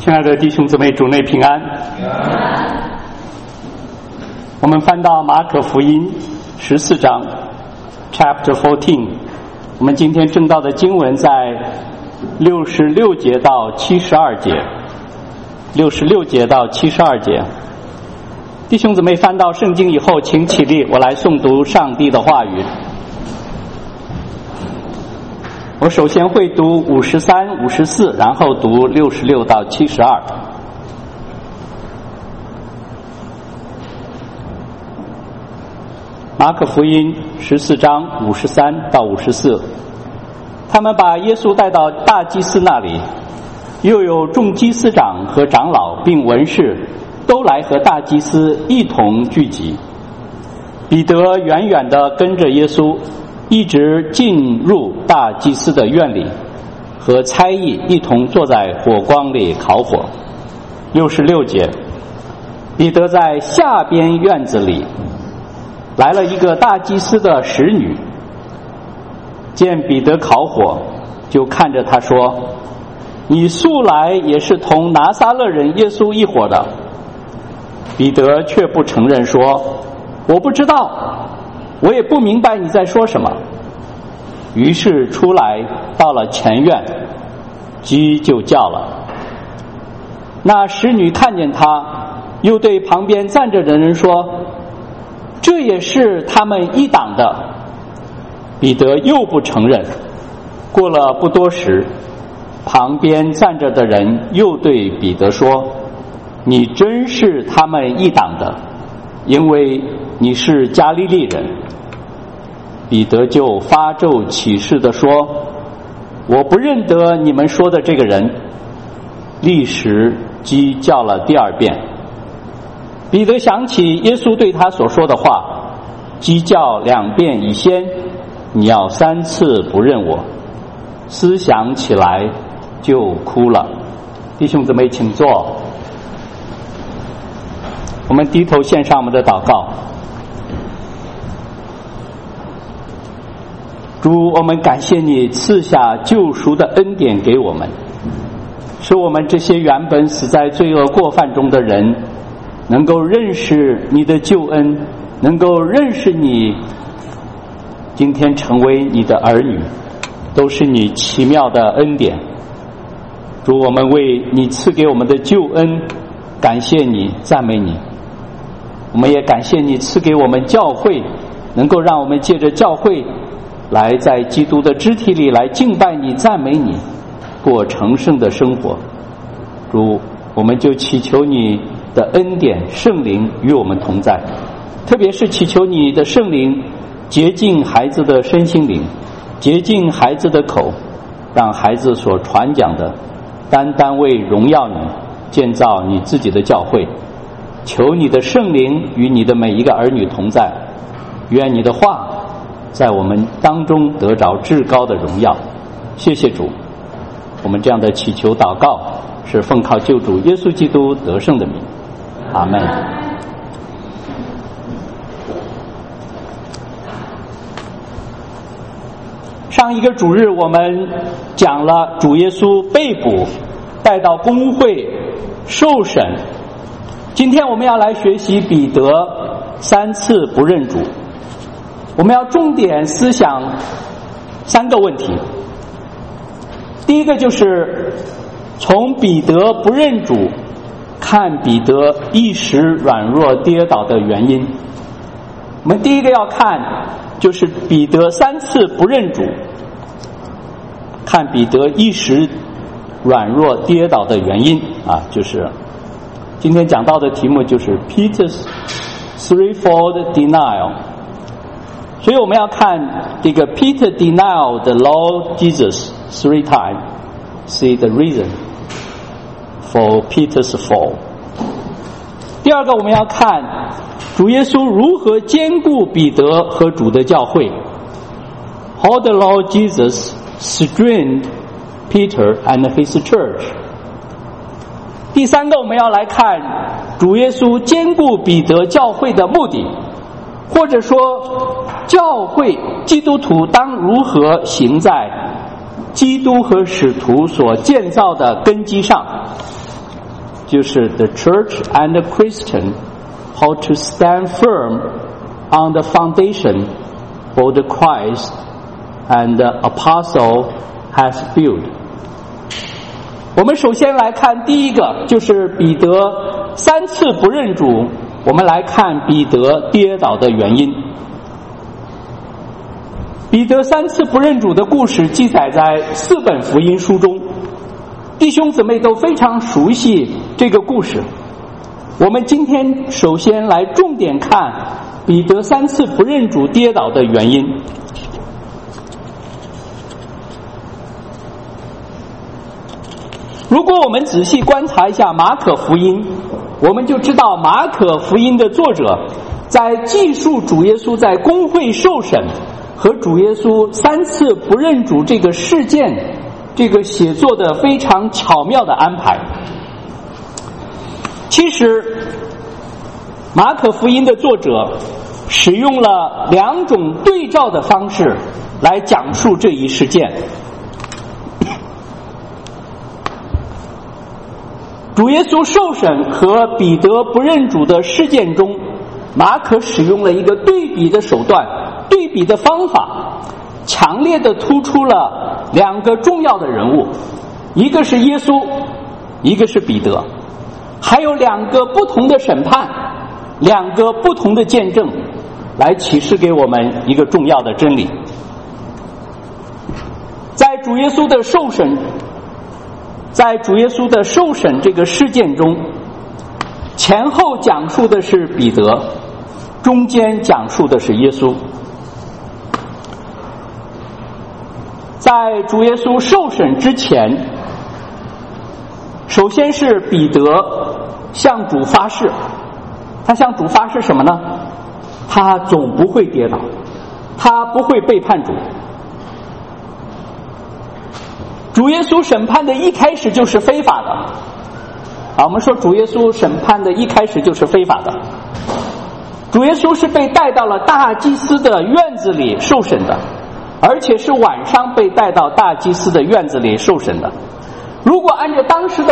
亲爱的弟兄姊妹，主内平安。我们翻到马可福音14章 Chapter 14， 我们今天正道的经文在66节到72节，66节到72节。弟兄姊妹翻到圣经以后，请起立，我来诵读上帝的话语。我首先会读53、54，然后读66到72。马可福音14章53到54。他们把耶稣带到大祭司那里，又有众祭司长和长老并文士都来和大祭司一同聚集。彼得远远地跟着耶稣，一直进入大祭司的院里，和差役一同坐在火光里烤火。66节，彼得在下边院子里，来了一个大祭司的使女，见彼得烤火，就看着他说：“你素来也是同拿撒勒人耶稣一伙的。”彼得却不承认，说：“我不知道，我也不明白你在说什么。”于是出来到了前院，鸡就叫了。那使女看见他，又对旁边站着的人说：“这也是他们一党的。”彼得又不承认。过了不多时，旁边站着的人又对彼得说：“你真是他们一党的，因为你是加利利人。”彼得就发咒起誓地说：“我不认得你们说的这个人。”立时鸡叫了第二遍。彼得想起耶稣对他所说的话：“鸡叫2遍以先，你要3次不认我。”思想起来就哭了。弟兄姊妹请坐，我们低头献上我们的祷告。主，我们感谢你赐下救赎的恩典给我们，使我们这些原本死在罪恶过犯中的人能够认识你的救恩，能够认识你，今天成为你的儿女，都是你奇妙的恩典。主，我们为你赐给我们的救恩感谢你，赞美你。我们也感谢你赐给我们教会，能够让我们借着教会来在基督的肢体里来敬拜你，赞美你，过成圣的生活。主，我们就祈求你的恩典圣灵与我们同在，特别是祈求你的圣灵洁净孩子的身心灵，洁净孩子的口，让孩子所传讲的单单为荣耀你，建造你自己的教会。求你的圣灵与你的每一个儿女同在，愿你的话在我们当中得着至高的荣耀。谢谢主，我们这样的祈求祷告是奉靠救主耶稣基督得胜的名，阿们。上一个主日我们讲了主耶稣被捕，带到公会受审。今天我们要来学习彼得3次不认主。我们要重点思想3个问题。第一个就是从彼得不认主看彼得一时软弱跌倒的原因。我们第一个要看就是彼得3次不认主，看彼得一时软弱跌倒的原因就是今天讲到的题目就是 Peter's threefold denial。所以我们要看这个 Peter denied the Lord Jesus 3 times, see the reason for Peter's fall。 第二个我们要看主耶稣如何兼顾彼得和主的教会， How the Lord Jesus strengthened Peter and his church。 第三个我们要来看主耶稣兼顾彼得教会的目的，或者说教会基督徒当如何行在基督和使徒所建造的根基上。 就是 The Church and the Christian how to stand firm on the foundation for the Christ and the Apostle has built。 我们首先来看第一个，就是彼得3次不认主。我们来看彼得跌倒的原因。彼得3次不认主的故事记载在4本福音书中，弟兄姊妹都非常熟悉这个故事。我们今天首先来重点看彼得3次不认主跌倒的原因。如果我们仔细观察一下马可福音，我们就知道马可福音的作者在记述主耶稣在公会受审和主耶稣3次不认主这个事件，这个写作的非常巧妙的安排。其实马可福音的作者使用了2种对照的方式来讲述这一事件。主耶稣受审和彼得不认主的事件中，马可使用了一个对比的手段，对比的方法，强烈地突出了2个重要的人物，一个是耶稣，一个是彼得，还有2个不同的审判，2个不同的见证，来启示给我们一个重要的真理。在主耶稣的受审这个事件中，前后讲述的是彼得，中间讲述的是耶稣。在主耶稣受审之前，首先是彼得向主发誓，他向主发誓什么呢？他总不会跌倒，他不会背叛主。主耶稣审判的一开始就是非法的我们说主耶稣审判的一开始就是非法的。主耶稣是被带到了大祭司的院子里受审的，而且是晚上被带到大祭司的院子里受审的。如果按照当时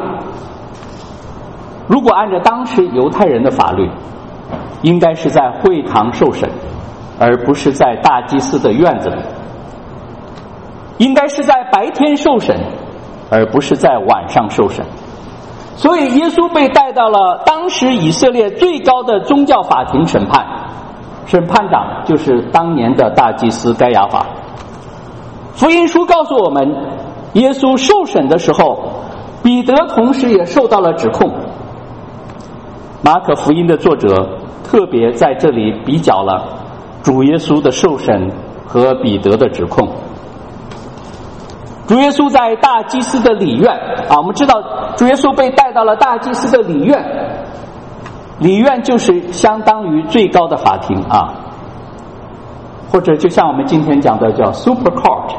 犹太人的法律，应该是在会堂受审，而不是在大祭司的院子里，应该是在白天受审，而不是在晚上受审。所以耶稣被带到了当时以色列最高的宗教法庭审判，审判长就是当年的大祭司该亚法。福音书告诉我们，耶稣受审的时候，彼得同时也受到了指控。马可福音的作者特别在这里比较了主耶稣的受审和彼得的指控。主耶稣在大祭司的里院我们知道主耶稣被带到了大祭司的里院，里院就是相当于最高的法庭或者就像我们今天讲的叫 Super Court。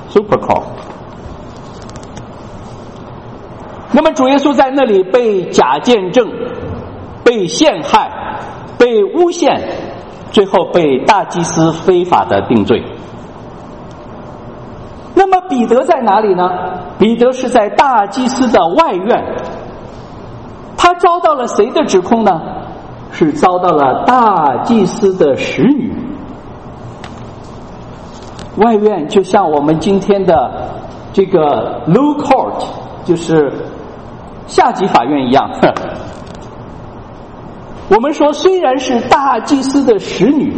那么主耶稣在那里被假见证，被陷害，被诬陷，最后被大祭司非法的定罪。那么彼得在哪里呢？彼得是在大祭司的外院，他遭到了谁的指控呢？是遭到了大祭司的使女。外院就像我们今天的这个 low court， 就是下级法院一样。我们说虽然是大祭司的使女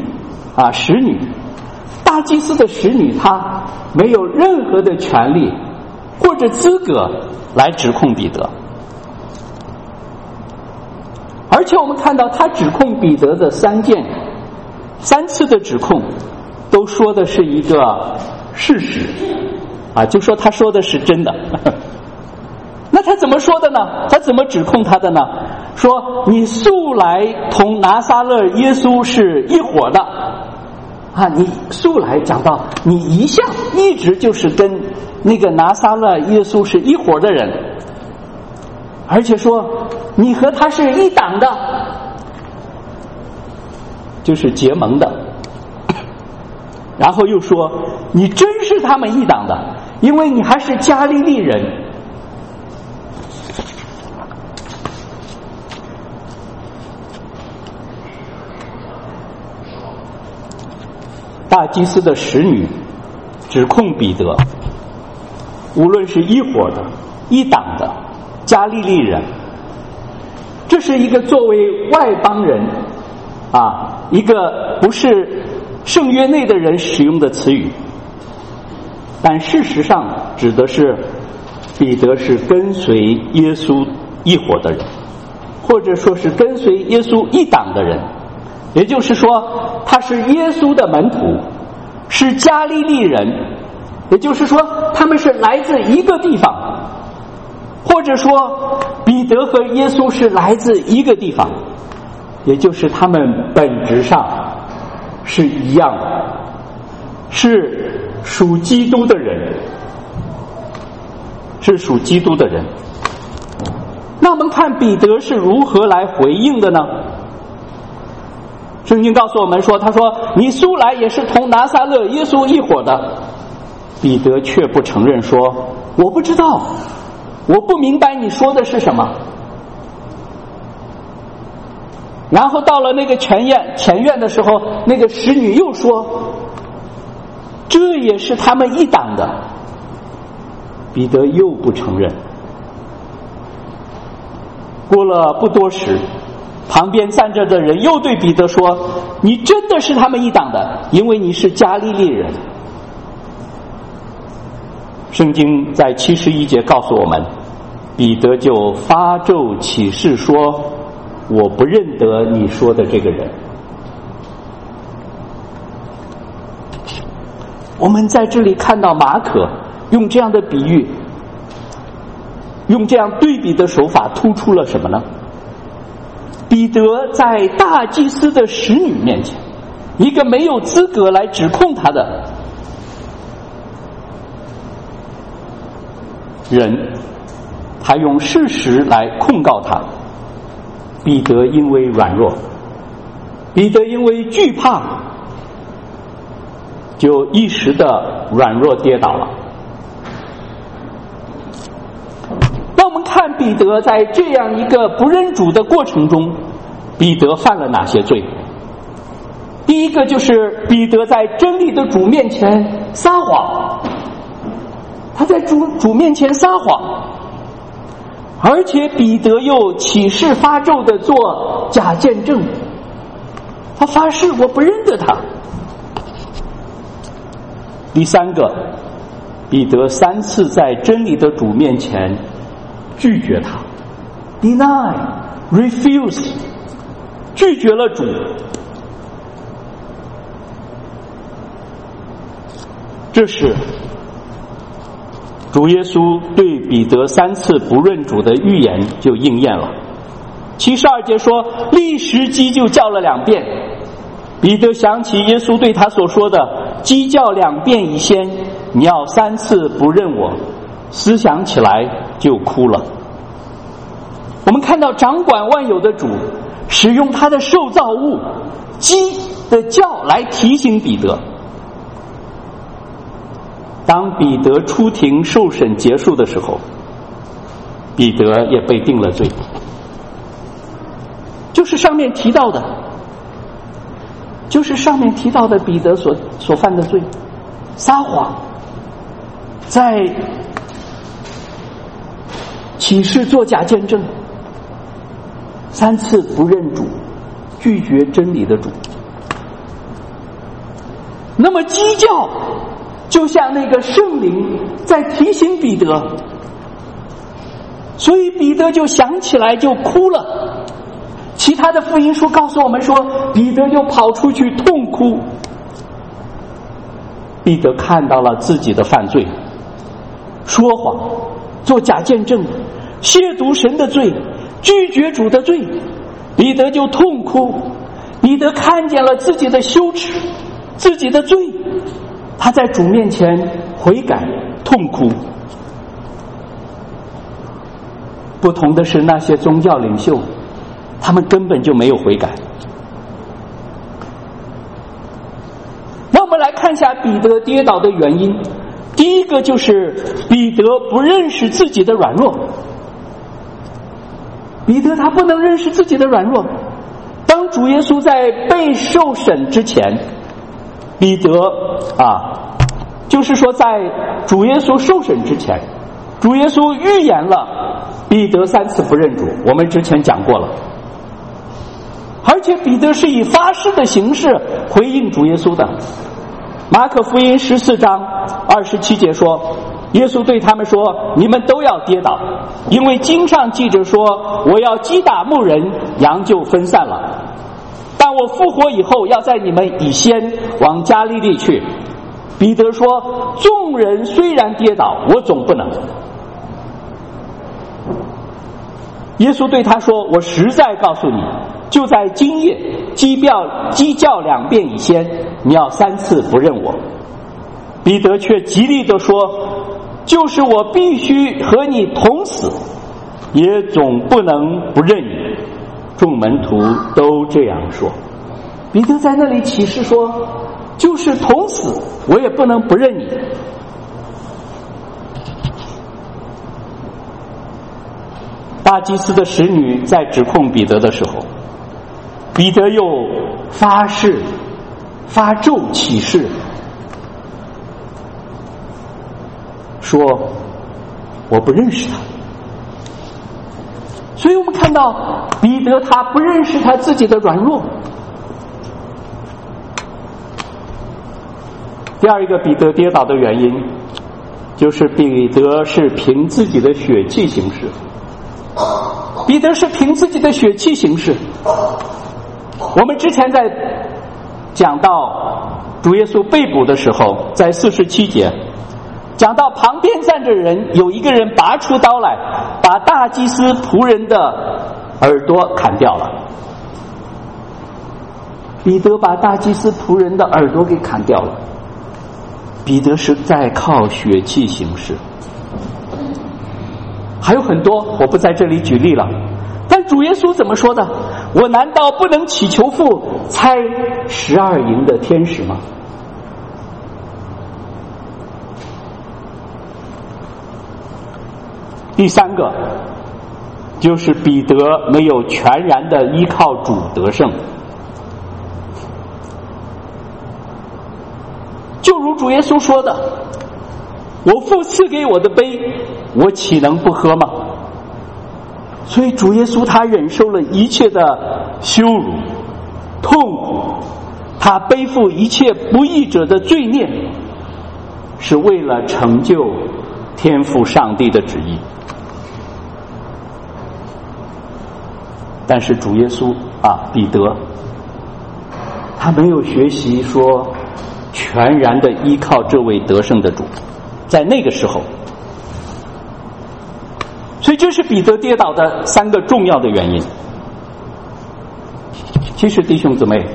大祭司的使女她没有任何的权利或者资格来指控彼得，而且我们看到他指控彼得的3次的指控都说的是一个事实就说他说的是真的。那他怎么说的呢？他怎么指控他的呢？说你素来同拿撒勒耶稣是一伙的你素来讲到你一直就是跟那个拿撒勒耶稣是一伙的人，而且说你和他是一党的，就是结盟的。然后又说你真是他们一党的，因为你还是加利利人。 大祭司的使女指控彼得，无论是一伙的、一党的、加利利人，这是一个作为外邦人一个不是圣约内的人使用的词语，但事实上指的是彼得是跟随耶稣一伙的人，或者说是跟随耶稣一党的人，也就是说他是耶稣的门徒，是加利利人，也就是说他们是来自一个地方，或者说彼得和耶稣是来自一个地方，也就是他们本质上是一样的，是属基督的人，是属基督的人。那我们看彼得是如何来回应的呢？圣经告诉我们说，他说你素来也是同拿撒勒耶稣一伙的。彼得却不承认，说我不知道，我不明白你说的是什么。然后到了那个前院的时候，那个使女又说这也是他们一党的。彼得又不承认。过了不多时，旁边站着的人又对彼得说，你真的是他们一党的，因为你是加利利人。圣经在71节告诉我们，彼得就发咒起誓说，我不认得你说的这个人。我们在这里看到马可用这样的比喻，用这样对比的手法突出了什么呢？彼得在大祭司的使女面前，一个没有资格来指控他的人，他用事实来控告他。彼得因为软弱，彼得因为惧怕，就一时的软弱跌倒了。那我们看彼得在这样一个不认主的过程中，彼得犯了哪些罪？第一个就是彼得在真理的主面前撒谎，他在主面前撒谎，而且彼得又起誓发咒的做假见证，他发誓我不认得他。第三个，彼得3次在真理的主面前拒绝他 deny refuse， 拒绝了主。这时主耶稣对彼得3次不认主的预言就应验了。72节说，立时鸡就叫了2遍。彼得想起耶稣对他所说的，鸡叫2遍以先，你要3次不认我，思想起来就哭了。我们看到掌管万有的主使用他的受造物鸡的叫来提醒彼得。当彼得出庭受审结束的时候，彼得也被定了罪，就是上面提到的彼得所犯的罪，撒谎，在起誓作假见证，3次不认主，拒绝真理的主。那么鸡叫就像那个圣灵在提醒彼得，所以彼得就想起来就哭了。其他的福音书告诉我们说，彼得就跑出去痛哭。彼得看到了自己的犯罪，说谎，做假见证，亵渎神的罪，拒绝主的罪，彼得就痛哭。彼得看见了自己的羞耻，自己的罪，他在主面前悔改痛哭。不同的是，那些宗教领袖他们根本就没有悔改。那我们来看一下彼得跌倒的原因。第一个就是彼得不认识自己的软弱，彼得他不能认识自己的软弱。当主耶稣在被受审之前， 彼得就是说在主耶稣受审之前，主耶稣预言了彼得3次不认主，我们之前讲过了。而且彼得是以发誓的形式回应主耶稣的。马可福音14章27节说，耶稣对他们说，你们都要跌倒，因为经上记着说，我要击打牧人，羊就分散了。但我复活以后，要在你们以先往加利利去。彼得说，众人虽然跌倒，我总不能。耶稣对他说，我实在告诉你，就在今夜鸡叫2遍以先，你要3次不认我。彼得却极力地说，就是我必须和你同死，也总不能不认你。众门徒都这样说。彼得在那里起誓说，就是同死我也不能不认你。大祭司的使女在指控彼得的时候，彼得又发誓发咒起誓说，我不认识他。所以我们看到彼得他不认识他自己的软弱。第二一个彼得跌倒的原因，就是彼得是凭自己的血气行事。彼得是凭自己的血气行事。我们之前在讲到主耶稣被捕的时候，在47节讲到旁边站着人，有一个人拔出刀来，把大祭司仆人的耳朵砍掉了。彼得把大祭司仆人的耳朵给砍掉了。彼得是在靠血气行事。还有很多，我不在这里举例了。但主耶稣怎么说的？我难道不能祈求父差12营的天使吗？第三个就是彼得没有全然的依靠主得胜。就如主耶稣说的，我父赐给我的杯，我岂能不喝吗？所以主耶稣他忍受了一切的羞辱痛苦，他背负一切不义者的罪孽，是为了成就天父上帝的旨意。但是主耶稣彼得他没有学习说全然的依靠这位得胜的主，在那个时候。所以这是彼得跌倒的3个重要的原因。其实弟兄姊妹，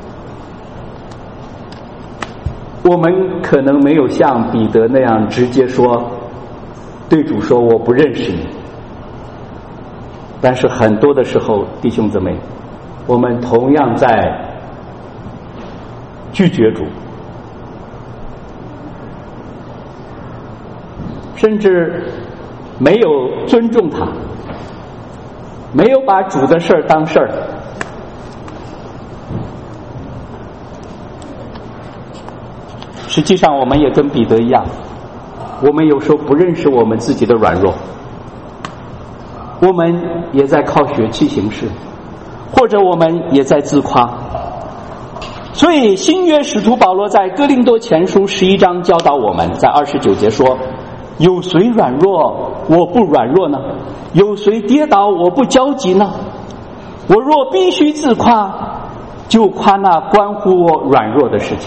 我们可能没有像彼得那样直接说对主说我不认识你，但是很多的时候弟兄姊妹，我们同样在拒绝主，甚至没有尊重他，没有把主的事儿当事儿。实际上我们也跟彼得一样，我们有时候不认识我们自己的软弱，我们也在靠血气行事，或者我们也在自夸。所以新约使徒保罗在哥林多前书11章教导我们，在29节说，有谁软弱我不软弱呢？有谁跌倒我不焦急呢？我若必须自夸，就夸那关乎我软弱的事情。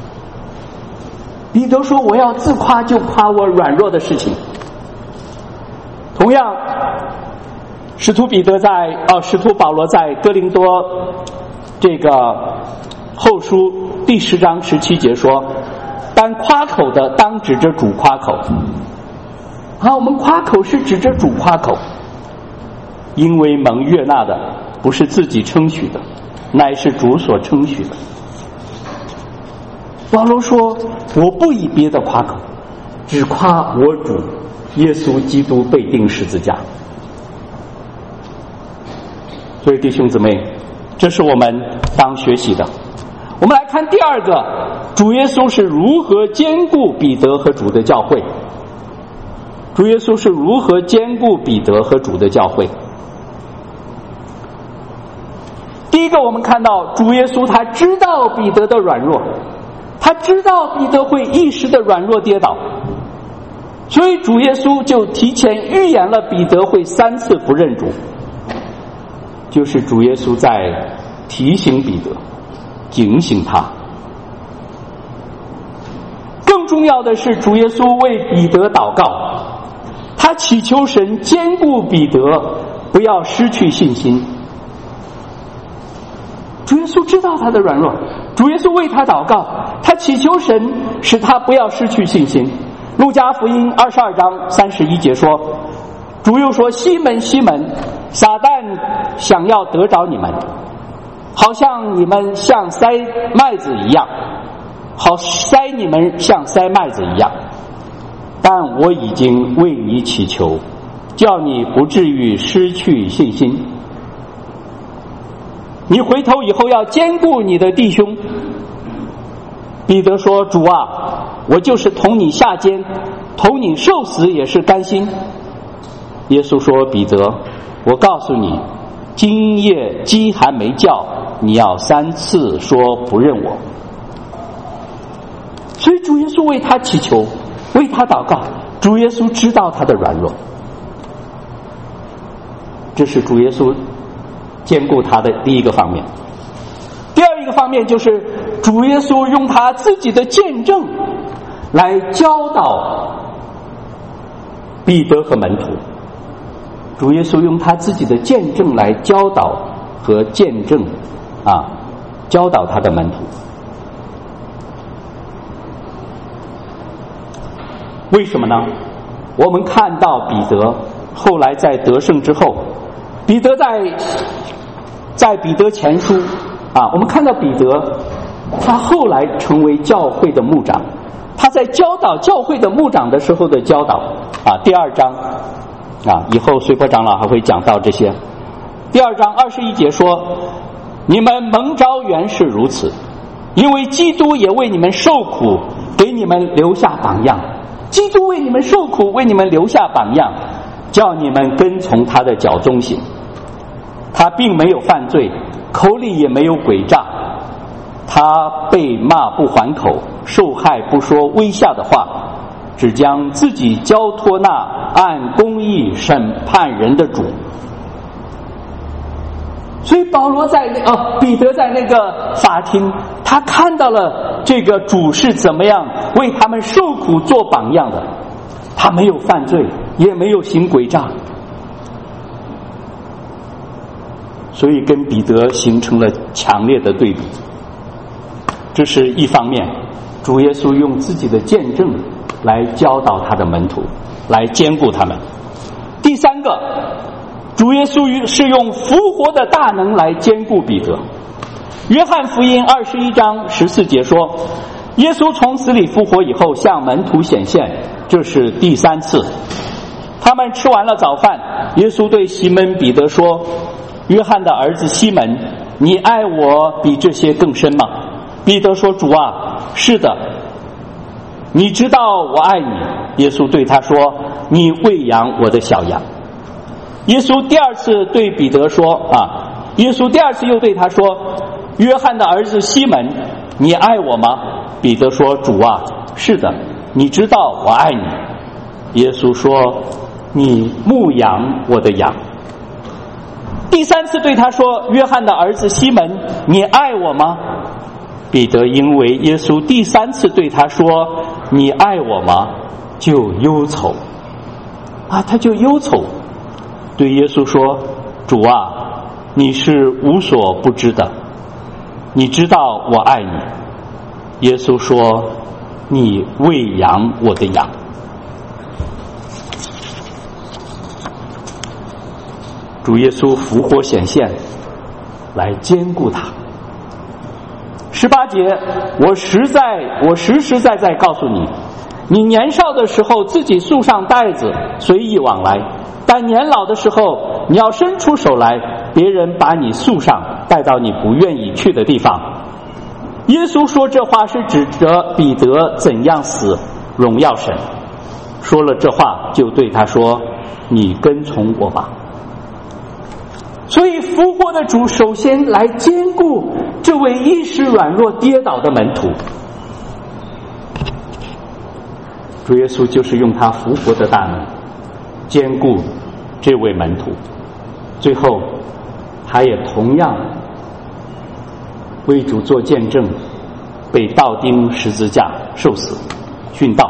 彼得说我要自夸，就夸我软弱的事情。同样使徒保罗在哥林多这个后书第10章17节说，但夸口的当指着主夸口。我们夸口是指着主夸口，因为蒙悦纳的不是自己称许的，乃是主所称许的。保罗说我不以别的夸口，只夸我主耶稣基督被钉十字架。所以弟兄姊妹，这是我们当学习的。我们来看第二个主耶稣是如何兼顾彼得和主的教会。主耶稣是如何兼顾彼得和主的教会。第一个，我们看到主耶稣他知道彼得的软弱，他知道彼得会一时的软弱跌倒，所以主耶稣就提前预言了彼得会3次不认主，就是主耶稣在提醒彼得，警醒他。更重要的是，主耶稣为彼得祷告，他祈求神坚固彼得，不要失去信心。主耶稣知道他的软弱，主耶稣为他祷告，他祈求神使他不要失去信心。路加福音22章31节说，主又说，西门西门，撒旦想要得着你们，好像你们像塞麦子一样，好塞你们像塞麦子一样，但我已经为你祈求，叫你不至于失去信心。你回头以后要兼顾你的弟兄。彼得说，主啊，我就是同你下监，同你受死也是甘心。耶稣说，彼得，我告诉你，今夜鸡还没叫，你要3次说不认我。所以主耶稣为他祈求，为他祷告，主耶稣知道他的软弱，这是主耶稣兼顾他的第一个方面。第二一个方面就是主耶稣用他自己的见证来教导彼得和门徒。主耶稣用他自己的见证来教导和见证教导他的门徒。为什么呢？我们看到彼得后来在得胜之后，彼得在彼得前书我们看到彼得他后来成为教会的牧长，他在教导教会的牧长的时候的教导第2章以后随波长老还会讲到这些。第2章21节说，你们蒙召原是如此，因为基督也为你们受苦，给你们留下榜样。基督为你们受苦，为你们留下榜样，叫你们跟从他的脚中行。他并没有犯罪，口里也没有诡诈，他被骂不还口，受害不说威吓的话，只将自己交托那按公义审判人的主。所以保罗彼得在那个法庭，他看到了这个主是怎么样为他们受苦做榜样的，他没有犯罪，也没有行诡诈，所以跟彼得形成了强烈的对比。这是一方面，主耶稣用自己的见证来教导他的门徒，来兼顾他们。第三个，主耶稣是用复活的大能来兼顾彼得。约翰福音21章14节说，耶稣从死里复活以后向门徒显现，这是第3次。他们吃完了早饭，耶稣对西门彼得说，约翰的儿子西门，你爱我比这些更深吗？彼得说，主啊，是的，你知道我爱你。耶稣对他说，你喂养我的小羊。耶稣第2次对彼得说耶稣第2次又对他说，约翰的儿子西门，你爱我吗？彼得说，主啊，是的，你知道我爱你。耶稣说，你牧养我的羊。第3次对他说，约翰的儿子西门，你爱我吗？彼得因为耶稣第3次对他说，你爱我吗？就忧愁他就忧愁，对耶稣说，主啊，你是无所不知的，你知道我爱你。耶稣说，你喂养我的羊。主耶稣复活显现来兼顾他。18节，我实实在在告诉你，你年少的时候自己束上带子，随意往来，但年老的时候你要伸出手来，别人把你束上，带到你不愿意去的地方。 耶稣说这话是指着彼得怎样死荣耀神，说了这话就对他说，你跟从我吧。所以复活的主首先来兼顾这位一时软弱跌倒的门徒，主耶稣就是用他复活的大能兼顾这位门徒，最后他也同样为主做见证，被倒钉十字架受死殉道。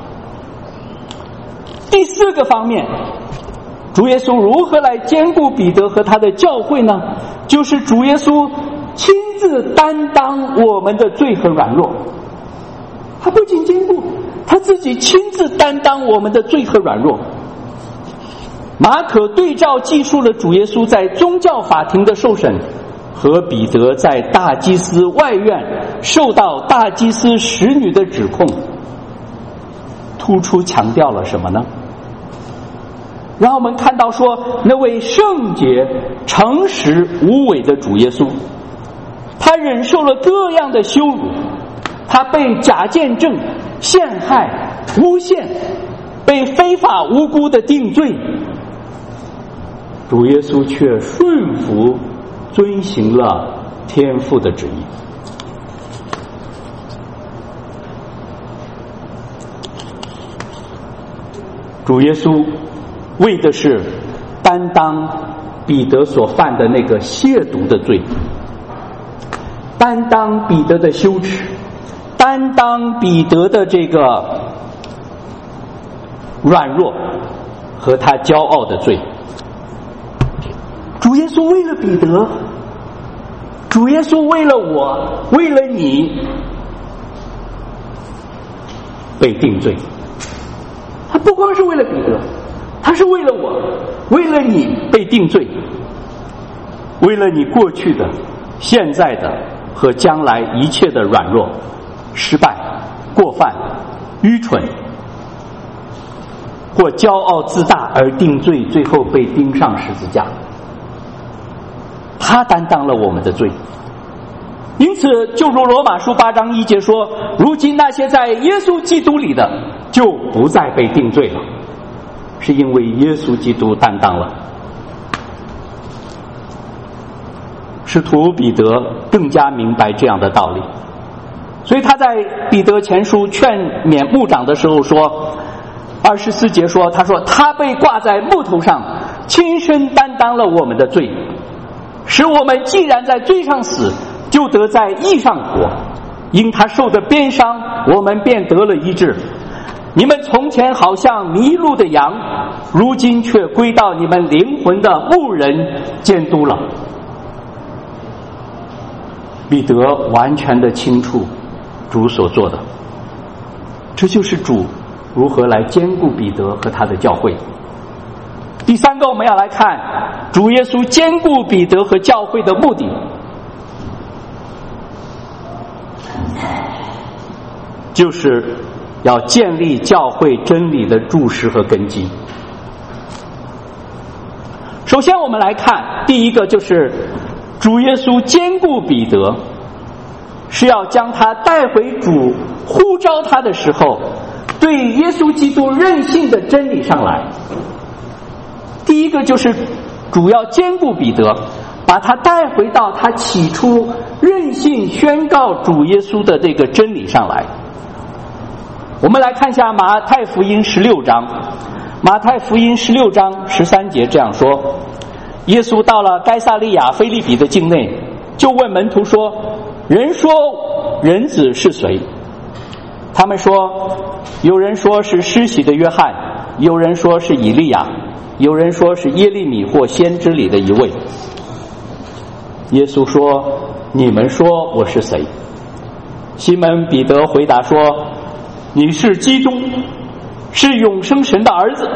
第四个方面，主耶稣如何来兼顾彼得和他的教会呢？就是主耶稣亲自担当我们的罪和软弱。他不仅兼顾，他自己亲自担当我们的罪和软弱。马可对照记述了主耶稣在宗教法庭的受审，和彼得在大祭司外院受到大祭司使女的指控，突出强调了什么呢？让我们看到说，那位圣洁、诚实、无伪的主耶稣，他忍受了各样的羞辱，他被假见证、陷害、诬陷，被非法无辜的定罪，主耶稣却顺服遵行了天父的旨意。主耶稣为的是担当彼得所犯的那个亵渎的罪，担当彼得的羞耻，担当彼得的这个软弱和他骄傲的罪。主耶稣为了彼得，主耶稣为了我，为了你被定罪。他不光是为了彼得，他是为了我，为了你被定罪，为了你过去的、现在的和将来一切的软弱、失败、过犯、愚蠢或骄傲自大而定罪，最后被钉上十字架。他担当了我们的罪。因此就如罗马书8章1节说，如今那些在耶稣基督里的就不再被定罪了，是因为耶稣基督担当了。使徒彼得更加明白这样的道理，所以他在彼得前书劝勉牧长的时候说，24节说，他说他被挂在木头上，亲身担当了我们的罪，使我们既然在罪上死，就得在义上活。因他受的鞭伤，我们便得了医治。你们从前好像迷路的羊，如今却归到你们灵魂的牧人监督了。彼得完全的清楚主所做的，这就是主如何来兼顾彼得和他的教会。第三个，我们要来看主耶稣兼顾彼得和教会的目的，就是要建立教会真理的柱石和根基。首先我们来看第一个，就是主耶稣兼顾彼得，是要将他带回主呼召他的时候对耶稣基督任性的真理上来。第一个就是主要兼顾彼得，把他带回到他起初任性宣告主耶稣的这个真理上来。我们来看一下马太福音16章，马太福音16章13节这样说，耶稣到了该撒利亚腓立比的境内，就问门徒说，人说人子是谁？他们说，有人说是施洗的约翰，有人说是以利亚，有人说是耶利米或先知里的一位。耶稣说，你们说我是谁？西门彼得回答说，你是基督，是永生神的儿子。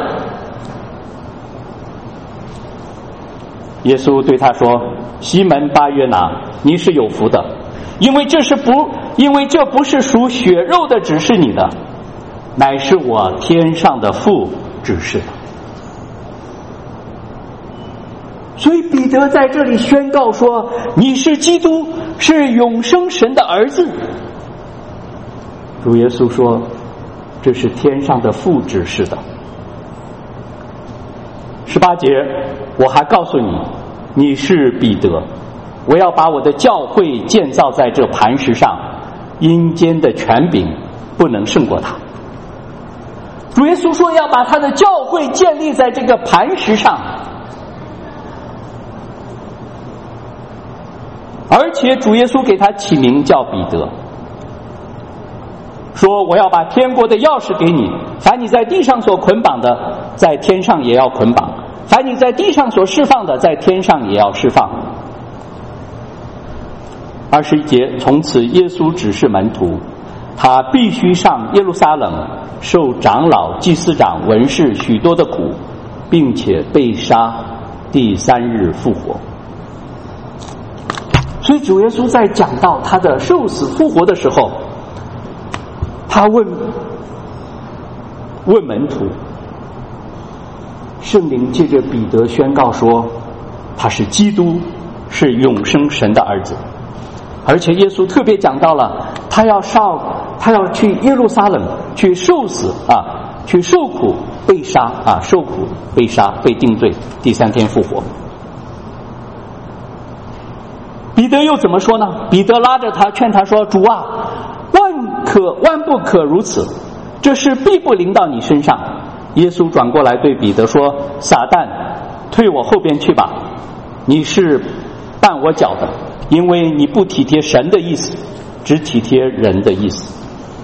耶稣对他说，西门巴约拿，你是有福的，因为这不是属血肉的指示你的，乃是我天上的父指示的。 所以彼得在这里宣告说，你是基督，是永生神的儿子。主耶稣说，这是天上的父指示的。18节，我还告诉你，你是彼得，我要把我的教会建造在这磐石上，阴间的权柄不能胜过他。主耶稣说要把他的教会建立在这个磐石上，而且主耶稣给他起名叫彼得，说我要把天国的钥匙给你，凡你在地上所捆绑的，在天上也要捆绑，凡你在地上所释放的，在天上也要释放。21节，从此耶稣指示门徒，他必须上耶路撒冷，受长老、祭司长、文士许多的苦，并且被杀，第3日复活。所以主耶稣在讲到他的受死复活的时候，他问门徒，圣灵借着彼得宣告说，他是基督，是永生神的儿子。而且耶稣特别讲到了，他要去耶路撒冷去受死去受苦被杀受苦被杀被定罪，第3天复活。彼得又怎么说呢？彼得拉着他劝他说，主啊，万不可如此，这事必不临到你身上。耶稣转过来对彼得说，撒旦，退我后边去吧，你是绊我脚的，因为你不体贴神的意思，只体贴人的意思。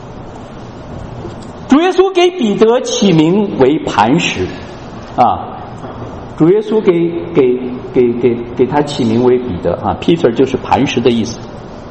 主耶稣给彼得起名为磐石主耶稣给他起名为彼得Peter 就是磐石的意思。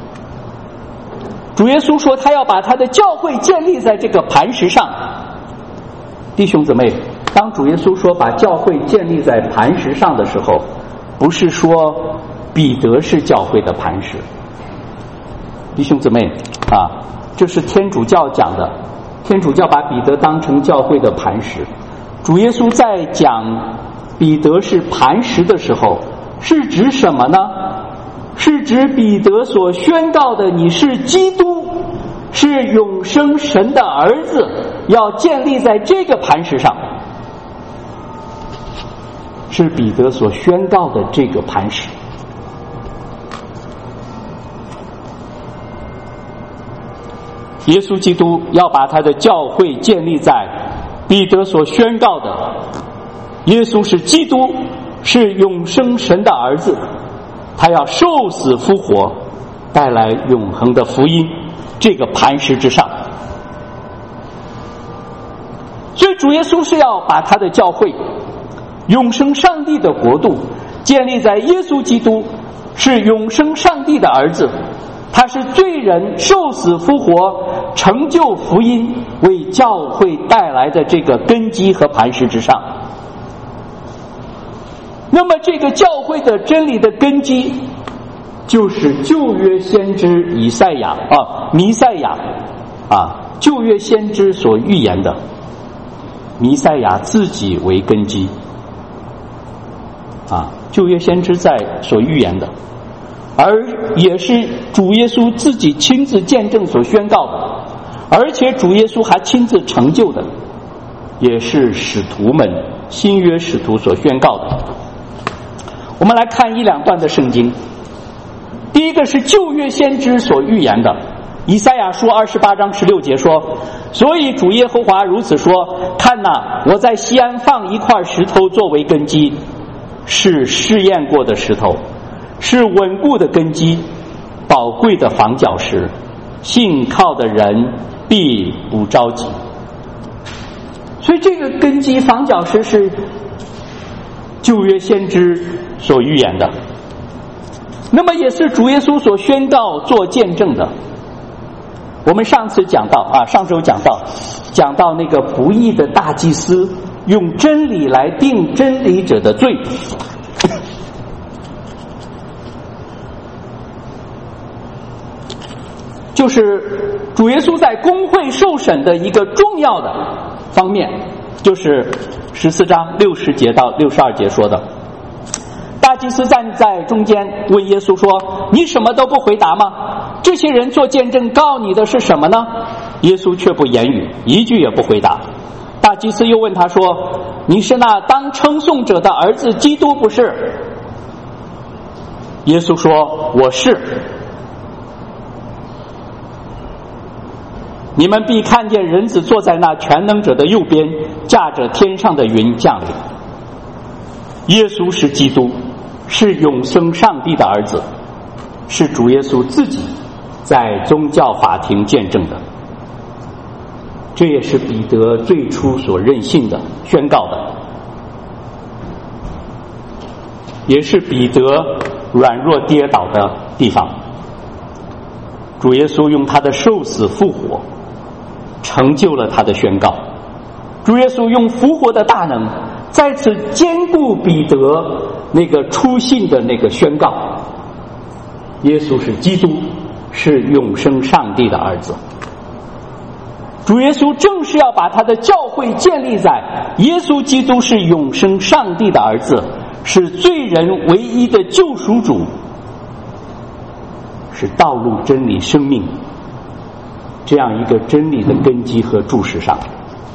主耶稣说他要把他的教会建立在这个磐石上。弟兄姊妹，当主耶稣说把教会建立在磐石上的时候，不是说彼得是教会的磐石。弟兄姊妹这是天主教讲的，天主教把彼得当成教会的磐石。主耶稣在讲彼得是磐石的时候，是指什么呢？是指彼得所宣告的你是基督，是永生神的儿子，要建立在这个磐石上，是彼得所宣告的这个磐石。耶稣基督要把他的教会建立在彼得所宣告的耶稣是基督，是永生神的儿子，他要受死复活，带来永恒的福音，这个磐石之上。所以主耶稣是要把他的教会，永生上帝的国度建立在耶稣基督是永生上帝的儿子，他是罪人受死复活，成就福音，为教会带来的这个根基和磐石之上。那么这个教会的真理的根基，就是旧约先知弥赛亚旧约先知所预言的，弥赛亚自己为根基旧约先知所预言的，而也是主耶稣自己亲自见证所宣告的，而且主耶稣还亲自成就的，也是使徒们新约使徒所宣告的。我们来看一两段的圣经。第一个是旧约先知所预言的，以赛亚书28章16节说，所以主耶和华如此说，看哪，我在西安放一块石头作为根基，是试验过的石头，是稳固的根基，宝贵的房角石，信靠的人必不着急。所以这个根基房角石是旧约先知所预言的，那么也是主耶稣所宣告做见证的。我们上次讲到上周讲到那个不义的大祭司用真理来定真理者的罪，就是主耶稣在公会受审的一个重要的方面，就是14章60节到62节说的，大祭司站在中间问耶稣说，你什么都不回答吗？这些人做见证告你的是什么呢？耶稣却不言语，一句也不回答。大祭司又问他说，你是那当称颂者的儿子基督不是？耶稣说，我是。你们必看见人子坐在那全能者的右边，驾着天上的云降临。耶稣是基督，是永生上帝的儿子，是主耶稣自己在宗教法庭见证的。这也是彼得最初所任性的宣告的，也是彼得软弱跌倒的地方。主耶稣用他的受死复活成就了他的宣告，主耶稣用复活的大能再次坚固彼得那个初信的那个宣告，耶稣是基督，是永生上帝的儿子。主耶稣正是要把他的教会建立在耶稣基督是永生上帝的儿子，是罪人唯一的救赎主，是道路真理生命这样一个真理的根基和柱石上。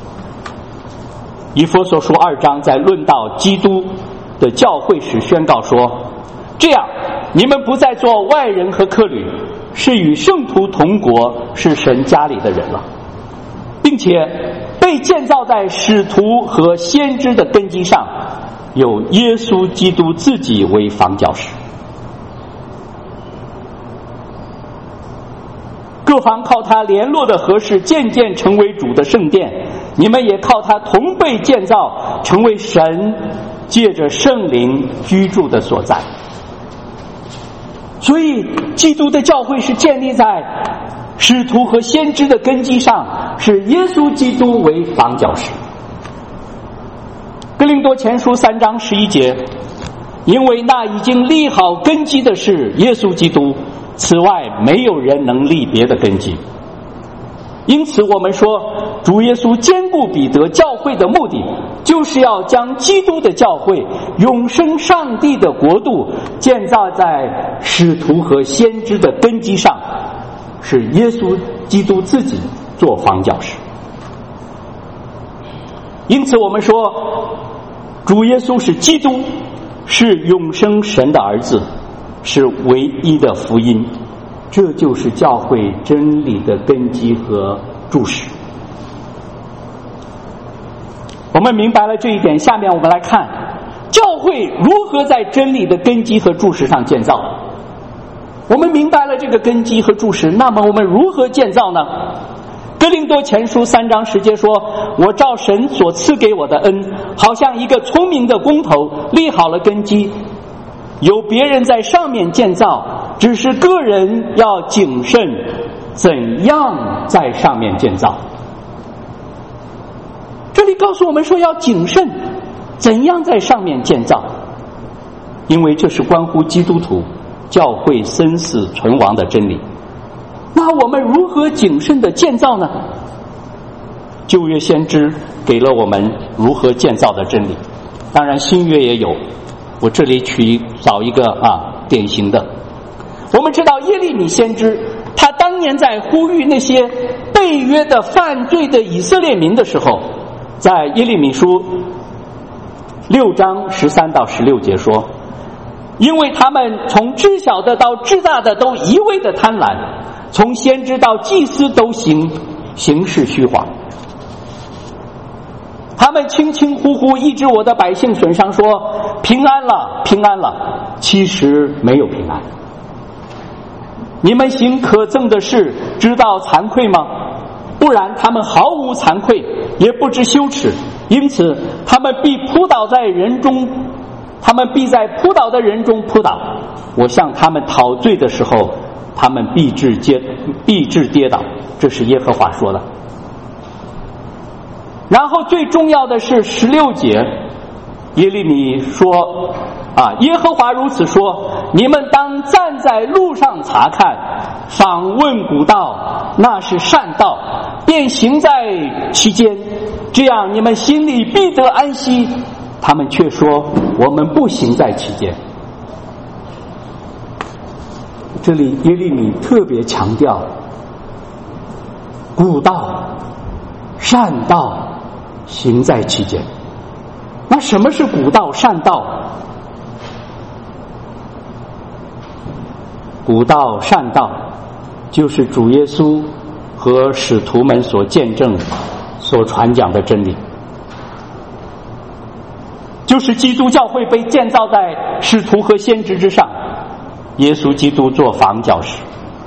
以弗所书2章在论到基督的教会时宣告说，这样你们不再做外人和客旅，是与圣徒同国，是神家里的人了，并且被建造在使徒和先知的根基上，有耶稣基督自己为房角石。各房靠他联络的合适，渐渐成为主的圣殿，你们也靠他同被建造，成为神借着圣灵居住的所在。所以基督的教会是建立在使徒和先知的根基上，是耶稣基督为房角石。哥林多前书3章11节，因为那已经立好根基的是耶稣基督，此外没有人能立别的根基。因此我们说，主耶稣坚固彼得教会的目的，就是要将基督的教会永生上帝的国度建造在使徒和先知的根基上，是耶稣基督自己做房角石。因此我们说，主耶稣是基督，是永生神的儿子，是唯一的福音，这就是教会真理的根基和柱石。我们明白了这一点，下面我们来看教会如何在真理的根基和柱石上建造。我们明白了这个根基和柱石，那么我们如何建造呢？哥林多前书3章10节说，我照神所赐给我的恩，好像一个聪明的工头立好了根基，有别人在上面建造，只是个人要谨慎怎样在上面建造。这里告诉我们说要谨慎怎样在上面建造，因为这是关乎基督徒教会生死存亡的真理。那我们如何谨慎的建造呢？旧约先知给了我们如何建造的真理，当然新约也有，我这里找一个典型的。我们知道耶利米先知，他当年在呼吁那些被约的犯罪的以色列民的时候，在耶利米书6章13到16节说，因为他们从知小的到知大的都一味的贪婪，从先知到祭司都行事虚谎，他们轻轻呼呼抑制我的百姓，损伤说平安了平安了，其实没有平安。你们行可憎的事，知道惭愧吗？不然他们毫无惭愧，也不知羞耻，因此他们必在扑倒的人中扑倒。我向他们讨罪的时候，他们必致跌倒。这是耶和华说的。然后最重要的是16节，耶利米说耶和华如此说，你们当站在路上查看，访问古道，那是善道，便行在其间，这样你们心里必得安息。他们却说我们不行在其间。 这里耶利米特别强调古道善道行在其间。那什么是古道善道？古道善道就是主耶稣和使徒们所见证所传讲的真理，就是基督教会被建造在使徒和先知之上，耶稣基督做房角石。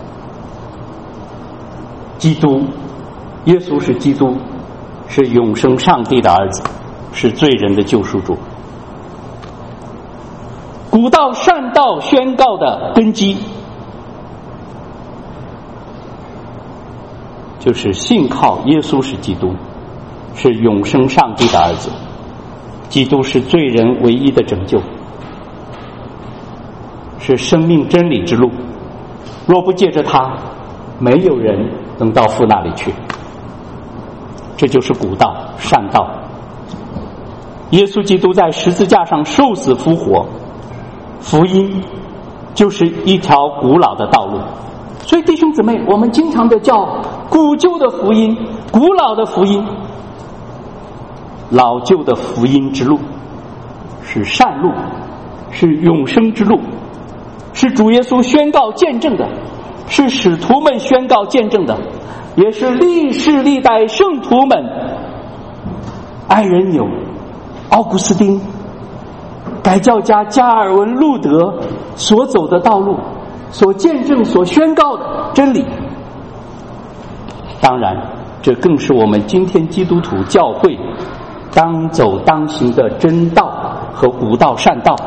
基督，耶稣是基督，是永生上帝的儿子，是罪人的救赎主。古道善道宣告的根基，就是信靠耶稣是基督，是永生上帝的儿子，基督是罪人唯一的拯救，是生命真理之路，若不借着他，没有人能到父那里去。这就是古道善道。耶稣基督在十字架上受死复活，福音就是一条古老的道路。所以弟兄姊妹，我们经常的叫古旧的福音，古老的福音，老旧的福音之路是善路，是永生之路，是主耶稣宣告见证的，是使徒们宣告见证的，也是历世历代圣徒们爱人纽、奥古斯丁、改教家加尔文、路德所走的道路，所见证所宣告的真理。当然这更是我们今天基督徒教会当走当行的真道和古道善道。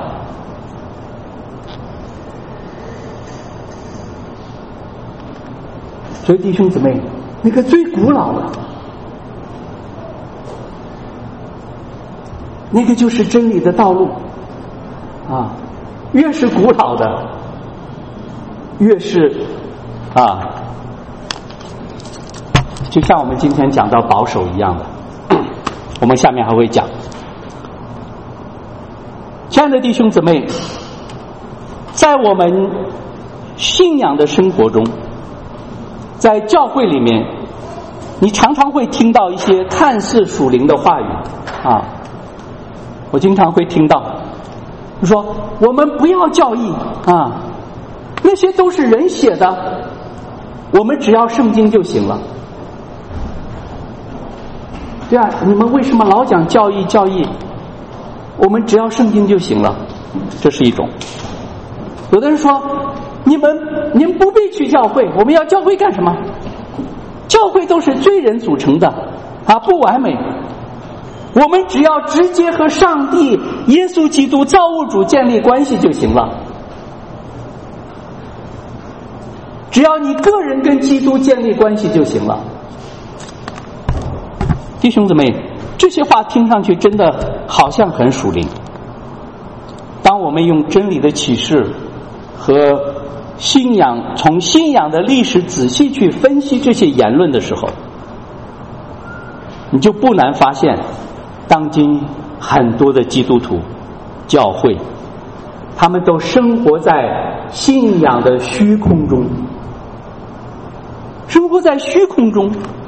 所以弟兄姊妹，那个最古老的，那个就是真理的道路啊，越是古老的越是就像我们今天讲到保守一样的，我们下面还会讲。亲爱的弟兄姊妹，在我们信仰的生活中，在教会里面，你常常会听到一些看似属灵的话语啊。我经常会听到就说我们不要教义啊，那些都是人写的，我们只要圣经就行了。对啊，你们为什么老讲教义？我们只要圣经就行了，这是一种。有的人说您不必去教会，我们要教会干什么？教会都是罪人组成的啊，不完美。我们只要直接和上帝耶稣基督造物主建立关系就行了。只要你个人跟基督建立关系就行了。弟兄姊妹，这些话听上去真的好像很属灵。当我们用真理的启示和信仰，从信仰的历史仔细去分析这些言论的时候，你就不难发现当今很多的基督徒教会，他们都生活在信仰的虚空中，生活在虚空中。